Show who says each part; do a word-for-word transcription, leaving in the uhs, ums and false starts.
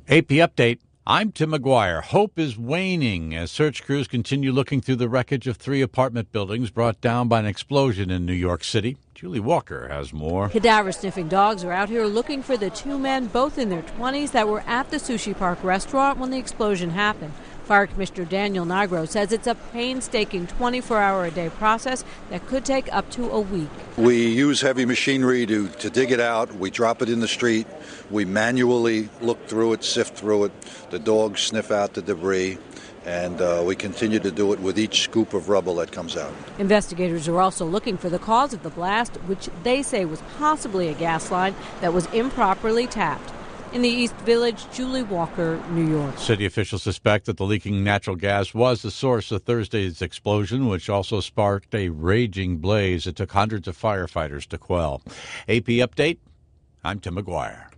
Speaker 1: A P Update. I'm Tim McGuire. Hope is waning as search crews continue looking through the wreckage of three apartment buildings brought down by an explosion in New York City. Julie Walker has more.
Speaker 2: Cadaver-sniffing dogs are out here looking for the two men, both in their twenties, that were at the Sushi Park restaurant when the explosion happened. Fire Commissioner Daniel Nigro says it's a painstaking twenty-four hour a day process that could take up to a week.
Speaker 3: We use heavy machinery to, to dig it out. We drop it in the street. We manually look through it, sift through it. The dogs sniff out the debris. And uh, we continue to do it with each scoop of rubble that comes out.
Speaker 2: Investigators are also looking for the cause of the blast, which they say was possibly a gas line that was improperly tapped. In the East Village, Julie Walker, New York.
Speaker 1: City officials suspect that the leaking natural gas was the source of Thursday's explosion, which also sparked a raging blaze it took hundreds of firefighters to quell. A P Update, I'm Tim McGuire.